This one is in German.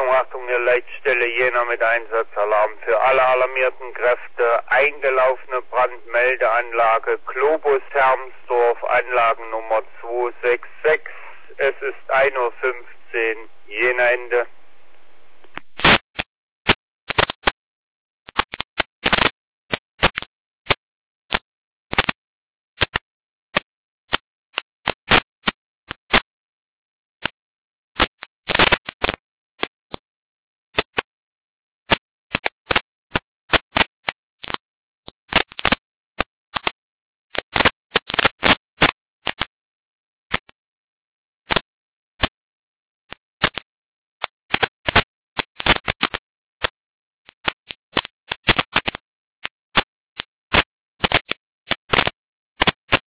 Achtung, hier Leitstelle Jena mit Einsatzalarm für alle alarmierten Kräfte. Eingelaufene Brandmeldeanlage Globus Hermsdorf, Anlagennummer 266. Es ist 1:05 Uhr